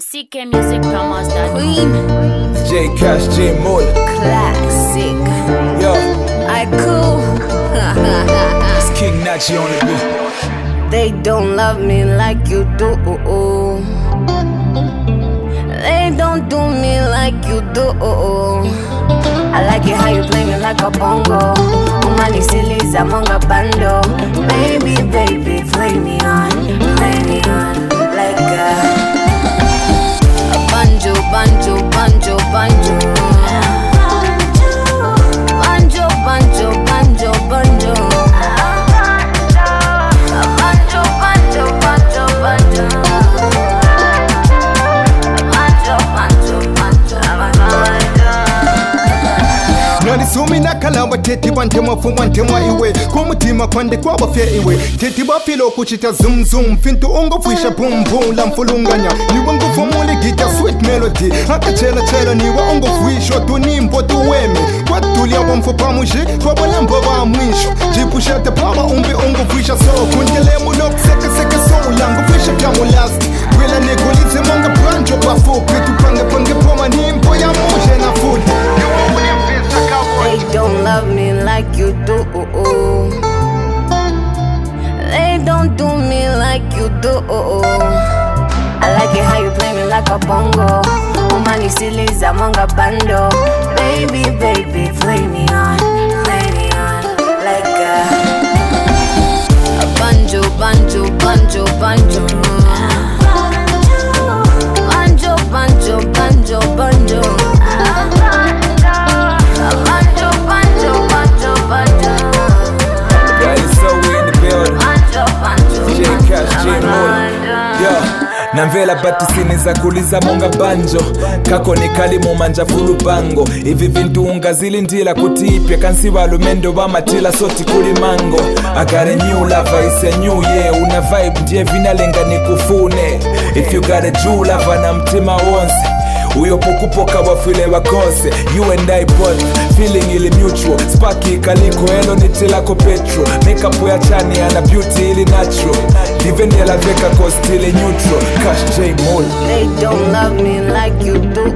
CKmusicPromos.com. Queen J Cash, J Mola. Classic. Yo, I cool. it's King Nachi on the beat. They don't love me like you do. They don't do me like you do. I like it how you play me like a bongo. Money silly, I'm on a bando. Baby, baby, play me on like a banjo, banjo, banjo, banjo. Banjo, banjo, banjo, banjo. Banjo, banjo, banjo, banjo. Sumi na kalamba teti bante mafu bante mwa iwe Kumutima kwande kwa bafya iwe Teti bafilo kuchita zoom zoom Fintu ungo fwisha boom boom Lamfulunganya Niwa ngu fomuli gita sweet melody Haka chela chela niwa ungo fwisho Tunimbo tuweme Kwa tulia wamfu pamuji Kwa walembo wa mwisho Jipushete pama umbi ungo fwisha so Kundele mulok seke seke so Lango fwisha kya mulast Wila nikulize monga brancho bafu Pitu pange pange poma nimbo ya muje na food They don't love me like you do. They don't do me like you do. I like it how you play me like a bongo. Money silly, I'm on a bando. Baby, baby, play me on like a banjo, banjo, banjo, banjo. Banjo, banjo, banjo, banjo. Namvela batisini za kuliza monga banjo Kako ni kali mumanja fulu bango Ivi vintu ungazili ndila kutipya Kansi walumendo wa matila soti kuli mango I got a new lover, it's a new year Una vibe ndiye vinalenga ni kufune If you got a true lover na mtima wonse Uyo pukupoka wafile wakose You and I both, feeling ili mutual Sparky kaliko elo nitilako petro Makeup ya chani ana beauty ili natural Divendela veka cost ili neutral Cash J Mola. They don't love me like you do.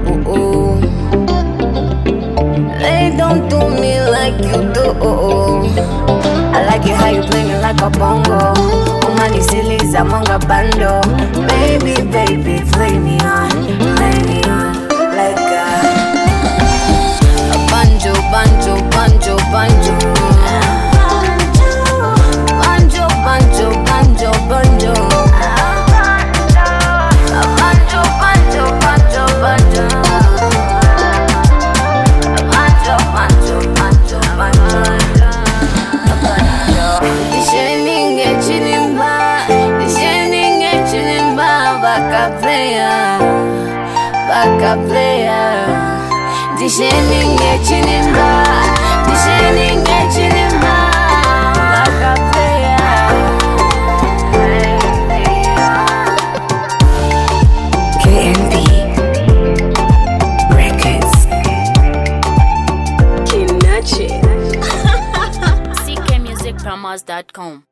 They don't do me like you do. I like it how you play me like a bongo. Money silly, I'm on a bando. Baby, baby, play me on like a banjo, banjo, banjo, banjo. Banjo, banjo, banjo, banjo. Banjo, banjo, banjo, banjo. Banjo, banjo, banjo, banjo. Disheninge chilimba, disheninge chilimba, baka player, baka player. Disheninge chilimba, disheninge chilimba, baka player. KNB Records. CKmusicPromos.com.